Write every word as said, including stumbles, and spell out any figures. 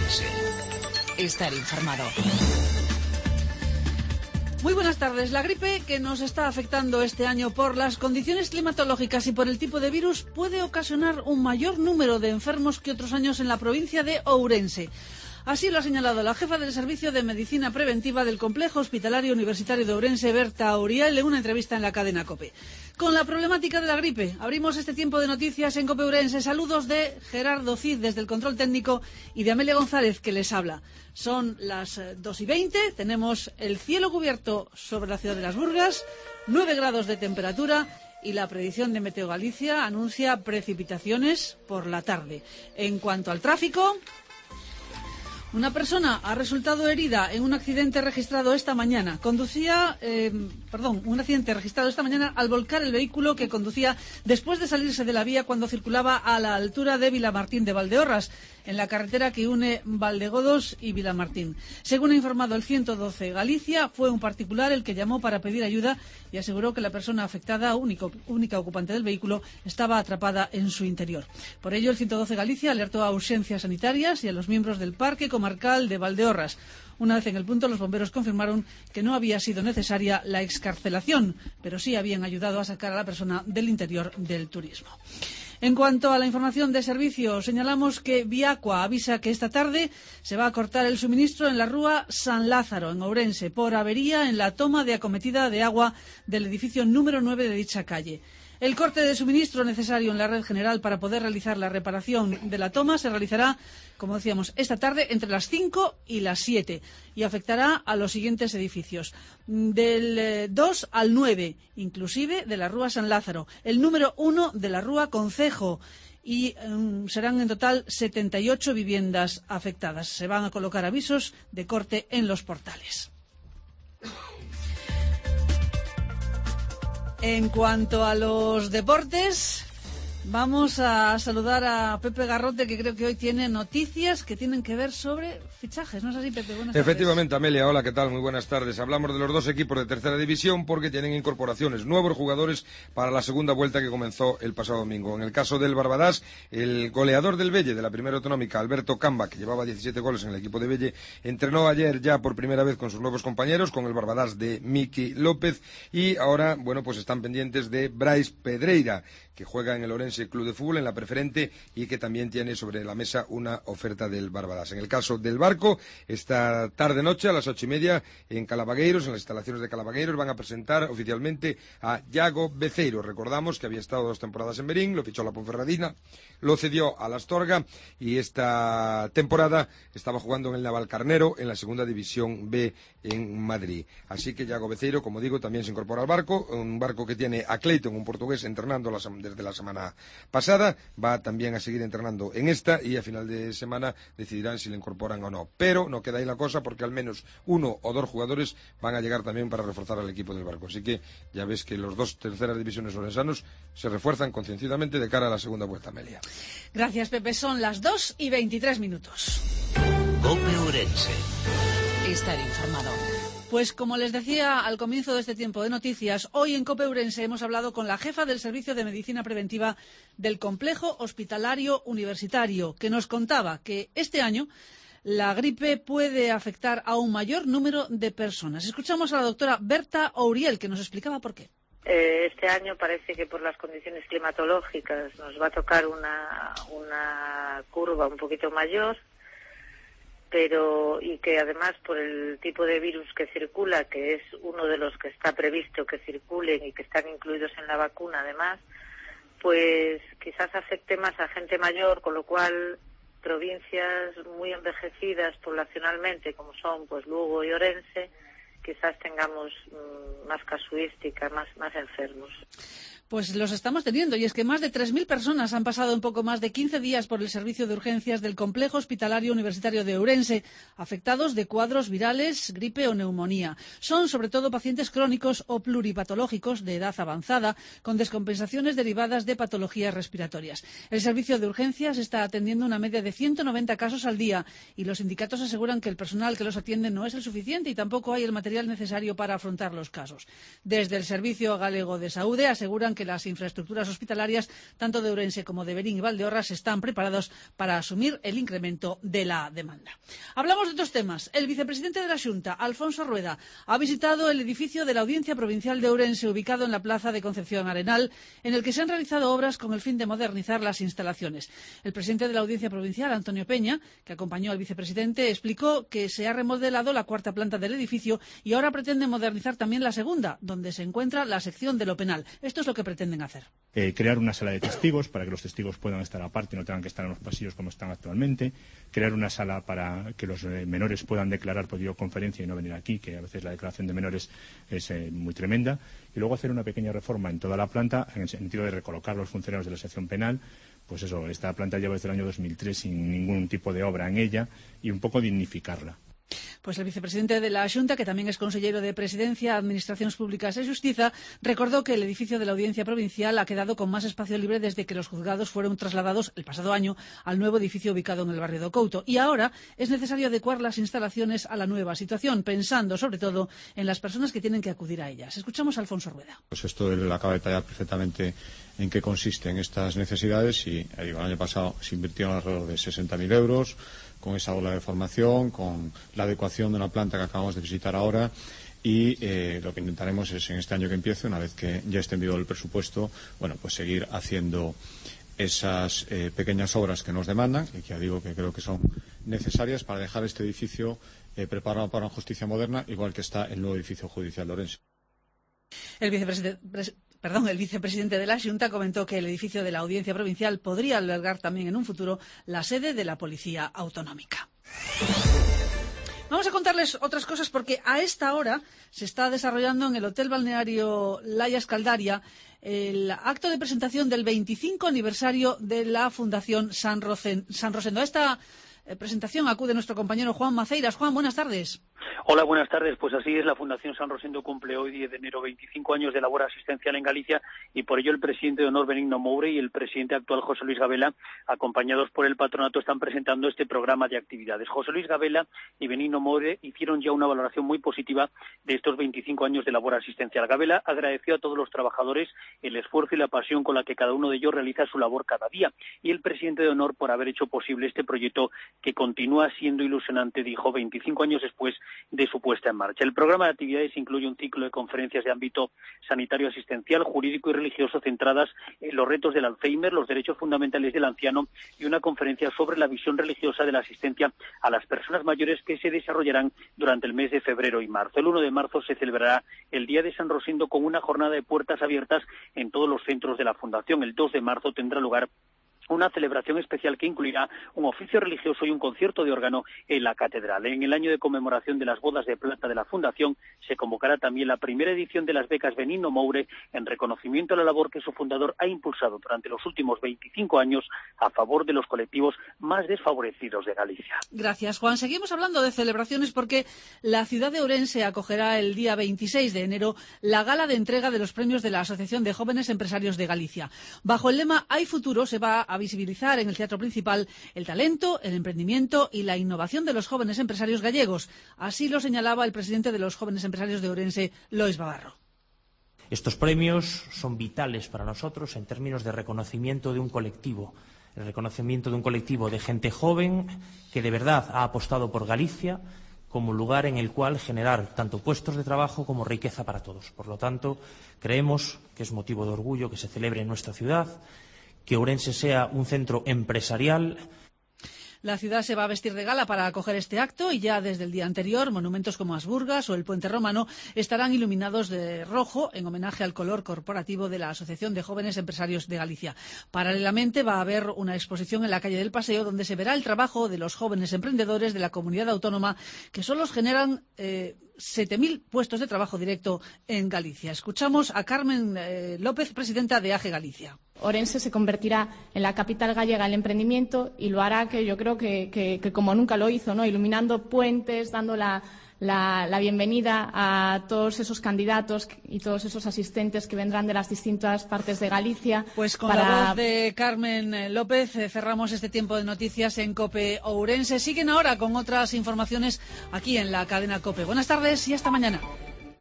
Ourense. Estar informado. Muy buenas tardes. La gripe que nos está afectando este año por las condiciones climatológicas y por el tipo de virus puede ocasionar un mayor número de enfermos que otros años en la provincia de Ourense. Así lo ha señalado la jefa del Servicio de Medicina Preventiva del Complejo Hospitalario Universitario de Ourense, Berta Auriel, en una entrevista en la cadena COPE. Con la problemática de la gripe, abrimos este tiempo de noticias en COPE Ourense. Saludos de Gerardo Cid desde el control técnico y de Amelia González, que les habla. Son las dos y veinte, tenemos el cielo cubierto sobre la ciudad de Las Burgas, nueve grados de temperatura y la predicción de Meteo Galicia anuncia precipitaciones por la tarde. En cuanto al tráfico, una persona ha resultado herida en un accidente registrado esta mañana. Conducía, eh, perdón, un accidente registrado esta mañana al volcar el vehículo que conducía después de salirse de la vía cuando circulaba a la altura de Vilamartín de Valdeorras, en la carretera que une Valdegodos y Vilamartín. Según ha informado el ciento doce Galicia, fue un particular el que llamó para pedir ayuda y aseguró que la persona afectada, único, única ocupante del vehículo, estaba atrapada en su interior. Por ello, el ciento doce Galicia alertó a urgencias sanitarias y a los miembros del Parque Comarcal de Valdeorras. Una vez en el punto, los bomberos confirmaron que no había sido necesaria la excarcelación, pero sí habían ayudado a sacar a la persona del interior del turismo. En cuanto a la información de servicio, señalamos que Viacua avisa que esta tarde se va a cortar el suministro en la rúa San Lázaro, en Ourense, por avería en la toma de acometida de agua del edificio número nueve de dicha calle. El corte de suministro necesario en la red general para poder realizar la reparación de la toma se realizará, como decíamos, esta tarde entre las cinco y las siete y afectará a los siguientes edificios. Del dos al nueve, inclusive de la Rúa San Lázaro. El número uno de la Rúa Concejo. Y um, serán en total setenta y ocho viviendas afectadas. Se van a colocar avisos de corte en los portales. En cuanto a los deportes, vamos a saludar a Pepe Garrote, que creo que hoy tiene noticias que tienen que ver sobre fichajes. ¿No es así, Pepe? Buenas tardes. Efectivamente, Amelia. Hola, ¿qué tal? Muy buenas tardes. Hablamos de los dos equipos de tercera división porque tienen incorporaciones, nuevos jugadores para la segunda vuelta que comenzó el pasado domingo. En el caso del Barbadás, el goleador del Belle de la primera autonómica, Alberto Camba, que llevaba diecisiete goles en el equipo de Belle, entrenó ayer ya por primera vez con sus nuevos compañeros, con el Barbadás de Miki López, y ahora, bueno, pues están pendientes de Brais Pedreira, que juega en el Ourense Club de Fútbol en la preferente y que también tiene sobre la mesa una oferta del Barbadás. En el caso del Barco, esta tarde-noche a las ocho y media en Calabagueiros, en las instalaciones de Calabagueiros, van a presentar oficialmente a Iago Beceiro. Recordamos que había estado dos temporadas en Berín, lo fichó la Ponferradina, lo cedió a la Astorga y esta temporada estaba jugando en el Navalcarnero en la segunda división B en Madrid. Así que Iago Beceiro, como digo, también se incorpora al Barco, un Barco que tiene a Clayton, un portugués, entrenando las desde la semana pasada, va también a seguir entrenando en esta y a final de semana decidirán si le incorporan o no. Pero no queda ahí la cosa porque al menos uno o dos jugadores van a llegar también para reforzar al equipo del Barco. Así que ya ves que los dos terceras divisiones orensanos se refuerzan concienciadamente de cara a la segunda vuelta, Amelia. Gracias, Pepe. Son las dos y veintitrés minutos. COPE Ourense. Estar informado. Pues como les decía al comienzo de este tiempo de noticias, hoy en COPE Ourense hemos hablado con la jefa del Servicio de Medicina Preventiva del Complejo Hospitalario Universitario, que nos contaba que este año la gripe puede afectar a un mayor número de personas. Escuchamos a la doctora Berta Auriel, que nos explicaba por qué. Eh, este año parece que por las condiciones climatológicas nos va a tocar una, una curva un poquito mayor, pero y que además por el tipo de virus que circula, que es uno de los que está previsto que circulen y que están incluidos en la vacuna además, pues quizás afecte más a gente mayor, con lo cual provincias muy envejecidas poblacionalmente, como son pues Lugo y Ourense, quizás tengamos mmm, más casuística, más, más enfermos. Pues los estamos teniendo, y es que más de tres mil personas han pasado en poco más de quince días por el servicio de urgencias del Complejo Hospitalario Universitario de Ourense, afectados de cuadros virales, gripe o neumonía. Son sobre todo pacientes crónicos o pluripatológicos de edad avanzada, con descompensaciones derivadas de patologías respiratorias. El servicio de urgencias está atendiendo una media de ciento noventa casos al día, y los sindicatos aseguran que el personal que los atiende no es el suficiente y tampoco hay el material necesario para afrontar los casos. Desde el Servicio Galego de Saúde aseguran que las infraestructuras hospitalarias, tanto de Ourense como de Verín y Valdeorras, están preparados para asumir el incremento de la demanda. Hablamos de otros temas. El vicepresidente de la Xunta, Alfonso Rueda, ha visitado el edificio de la Audiencia Provincial de Ourense, ubicado en la plaza de Concepción Arenal, en el que se han realizado obras con el fin de modernizar las instalaciones. El presidente de la Audiencia Provincial, Antonio Peña, que acompañó al vicepresidente, explicó que se ha remodelado la cuarta planta del edificio y ahora pretende modernizar también la segunda, donde se encuentra la sección de lo penal. Esto es lo que pretenden hacer. Eh, crear una sala de testigos para que los testigos puedan estar aparte y no tengan que estar en los pasillos como están actualmente. Crear una sala para que los eh, menores puedan declarar por videoconferencia y no venir aquí, que a veces la declaración de menores es eh, muy tremenda. Y luego hacer una pequeña reforma en toda la planta en el sentido de recolocar los funcionarios de la sección penal. Pues eso, esta planta lleva desde el año dos mil tres sin ningún tipo de obra en ella y un poco dignificarla. Pues el vicepresidente de la Xunta, que también es consellero de Presidencia, Administraciones Públicas e Xustiza, recordó que el edificio de la Audiencia Provincial ha quedado con más espacio libre desde que los juzgados fueron trasladados el pasado año al nuevo edificio ubicado en el barrio de Couto. Y ahora es necesario adecuar las instalaciones a la nueva situación, pensando sobre todo en las personas que tienen que acudir a ellas. Escuchamos a Alfonso Rueda. Pues esto él acaba de detallar perfectamente en qué consisten estas necesidades y el año pasado se invirtieron alrededor de sesenta mil euros con esa ola de formación, con la adecuación de una planta que acabamos de visitar ahora y eh, lo que intentaremos es en este año que empiece, una vez que ya esté en vigor el presupuesto, bueno, pues seguir haciendo esas eh, pequeñas obras que nos demandan y que ya digo que creo que son necesarias para dejar este edificio eh, preparado para una justicia moderna, igual que está el nuevo edificio judicial de Ourense. El vicepresidente... Perdón, el vicepresidente de la Xunta comentó que el edificio de la Audiencia Provincial podría albergar también en un futuro la sede de la Policía Autonómica. Vamos a contarles otras cosas porque a esta hora se está desarrollando en el Hotel Balneario Laya Escaldaria el acto de presentación del veinticinco aniversario de la Fundación San, Rosen, San Rosendo. A esta eh, presentación acude nuestro compañero Juan Maceiras. Juan, buenas tardes. Hola, buenas tardes. Pues así es, la Fundación San Rosendo cumple hoy, diez de enero, veinticinco años de labor asistencial en Galicia y por ello el presidente de honor, Benigno Moure, y el presidente actual, José Luis Gabela, acompañados por el patronato, están presentando este programa de actividades. José Luis Gabela y Benigno Moure hicieron ya una valoración muy positiva de estos veinticinco años de labor asistencial. Gabela agradeció a todos los trabajadores el esfuerzo y la pasión con la que cada uno de ellos realiza su labor cada día y el presidente de honor por haber hecho posible este proyecto que continúa siendo ilusionante, dijo, veinticinco años después de su puesta en marcha. El programa de actividades incluye un ciclo de conferencias de ámbito sanitario, asistencial, jurídico y religioso centradas en los retos del Alzheimer, los derechos fundamentales del anciano y una conferencia sobre la visión religiosa de la asistencia a las personas mayores que se desarrollarán durante el mes de febrero y marzo. El uno de marzo se celebrará el Día de San Rosendo con una jornada de puertas abiertas en todos los centros de la Fundación. El dos de marzo tendrá lugar una celebración especial que incluirá un oficio religioso y un concierto de órgano en la catedral. En el año de conmemoración de las bodas de plata de la Fundación se convocará también la primera edición de las becas Benigno Moure en reconocimiento a la labor que su fundador ha impulsado durante los últimos veinticinco años a favor de los colectivos más desfavorecidos de Galicia. Gracias, Juan. Seguimos hablando de celebraciones porque la ciudad de Ourense acogerá el día veintiséis de enero la gala de entrega de los premios de la Asociación de Jóvenes Empresarios de Galicia. Bajo el lema Hay futuro se va a visibilizar en el teatro principal el talento, el emprendimiento y la innovación de los jóvenes empresarios gallegos. Así lo señalaba el presidente de los jóvenes empresarios de Ourense, Lois Bavarro. Estos premios son vitales para nosotros en términos de reconocimiento de un colectivo, el reconocimiento de un colectivo de gente joven que de verdad ha apostado por Galicia como lugar en el cual generar tanto puestos de trabajo como riqueza para todos. Por lo tanto, creemos que es motivo de orgullo que se celebre en nuestra ciudad, que Ourense sea un centro empresarial. La ciudad se va a vestir de gala para acoger este acto y ya desde el día anterior monumentos como Asburgas o el Puente Romano estarán iluminados de rojo en homenaje al color corporativo de la Asociación de Jóvenes Empresarios de Galicia. Paralelamente va a haber una exposición en la calle del Paseo donde se verá el trabajo de los jóvenes emprendedores de la comunidad autónoma que solos generan eh, siete mil puestos de trabajo directo en Galicia. Escuchamos a Carmen eh, López, presidenta de A G E Galicia. Ourense se convertirá en la capital gallega del emprendimiento y lo hará, que yo creo que, que, que como nunca lo hizo, ¿no? Iluminando puentes, dando la, la, la bienvenida a todos esos candidatos y todos esos asistentes que vendrán de las distintas partes de Galicia. Pues con para... la voz de Carmen López eh, cerramos este tiempo de noticias en COPE Ourense. Siguen ahora con otras informaciones aquí en la cadena COPE. Buenas tardes y hasta mañana.